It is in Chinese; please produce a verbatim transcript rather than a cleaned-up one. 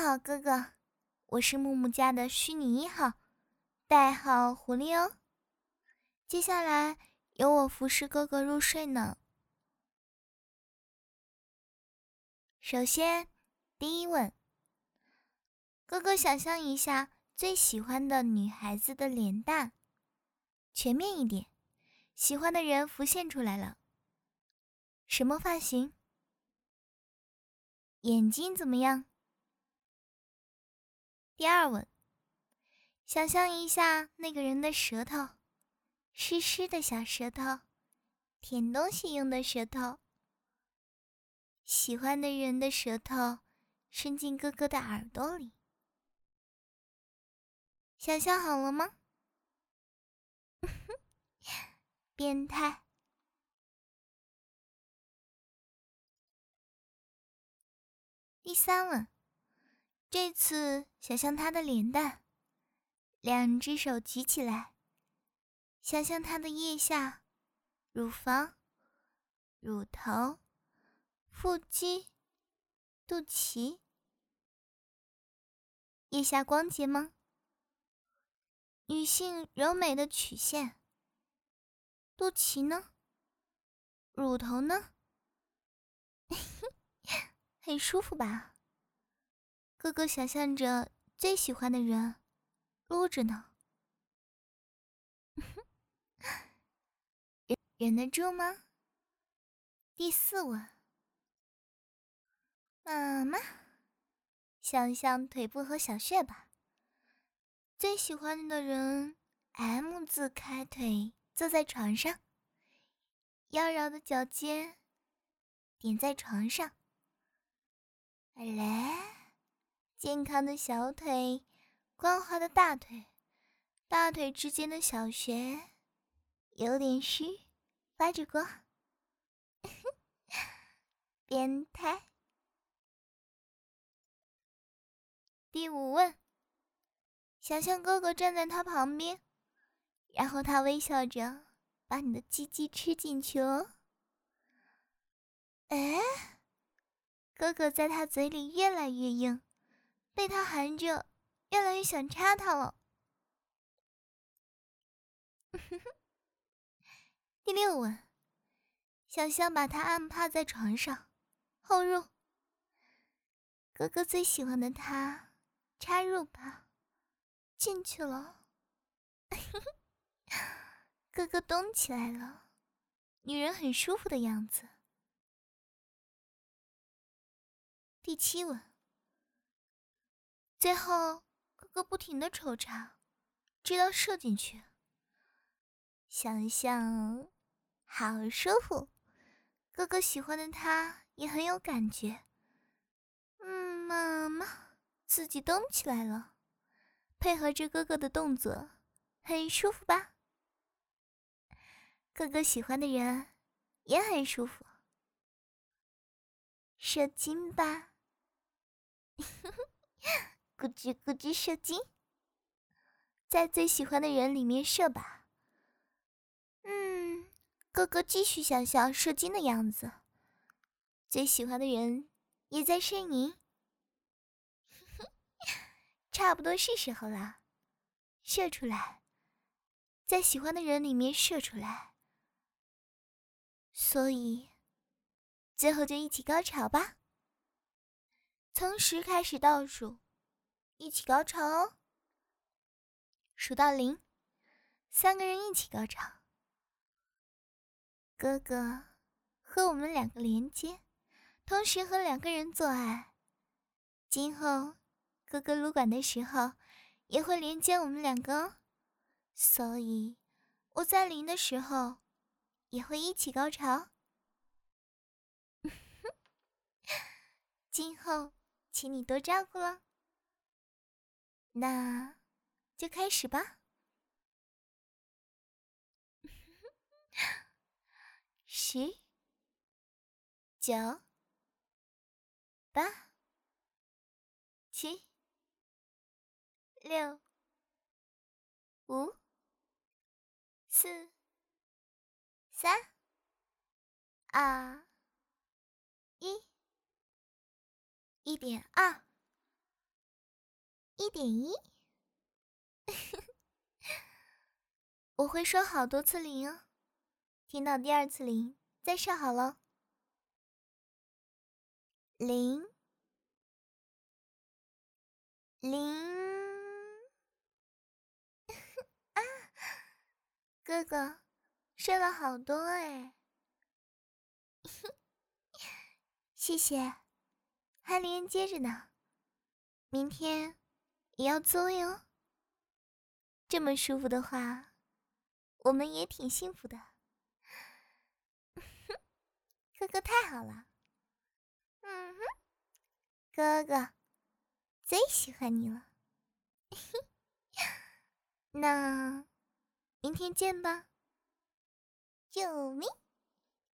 好，哥哥，我是木木家的虚拟一号，代号狐狸哦。接下来由我服侍哥哥入睡呢。首先，第一问，哥哥想象一下最喜欢的女孩子的脸蛋，全面一点，喜欢的人浮现出来了。什么发型？眼睛怎么样？第二问，想象一下那个人的舌头，湿湿的小舌头，舔东西用的舌头。喜欢的人的舌头伸进哥哥的耳朵里，想象好了吗？变态。第三问，这次想象他的脸蛋，两只手举起来，想象他的腋下、乳房、乳头、腹肌、肚脐。腋下光洁吗？女性柔美的曲线。肚脐呢？乳头呢？很舒服吧？哥哥想象着最喜欢的人撸着呢。忍忍得住吗？第四问，妈妈，想象腿部和小穴吧。最喜欢的人 M 字开腿坐在床上，妖娆的脚尖点在床上。来，健康的小腿，光滑的大腿，大腿之间的小穴有点湿，发着光。变态。第五问，想象哥哥站在他旁边，然后他微笑着把你的鸡鸡吃进去哦。哎，哥哥在他嘴里越来越硬，被他含着，越来越想插他了。第六问，想象把他按趴在床上，后入。哥哥最喜欢的他，插入吧，进去了。哥哥动起来了，女人很舒服的样子。第七问，最后哥哥不停地抽插，直到射进去。想象好舒服，哥哥喜欢的他也很有感觉。嗯，妈妈自己动起来了，配合着哥哥的动作，很舒服吧？哥哥喜欢的人也很舒服。射精吧，咕吱咕吱射精，在最喜欢的人里面射吧。嗯，哥哥继续想象射精的样子，最喜欢的人也在呻吟。差不多是时候了，射出来，在喜欢的人里面射出来。所以最后就一起高潮吧，从十开始倒数，一起高潮哦。数到零，三个人一起高潮。哥哥和我们两个连接，同时和两个人做爱。今后哥哥撸管的时候也会连接我们两个哦，所以我在零的时候也会一起高潮。今后请你多照顾了。那就开始吧。十、九、八、七、六、五、四、三、二、一，一点二。 一点一。我会说好多次零哦，听到第二次零再设好了。零零啊，哥哥睡了好多哎，谢谢，还连接着呢，明天也要作哟。这么舒服的话，我们也挺幸福的。哥哥太好了，嗯哼，哥哥最喜欢你了。那明天见吧，救命！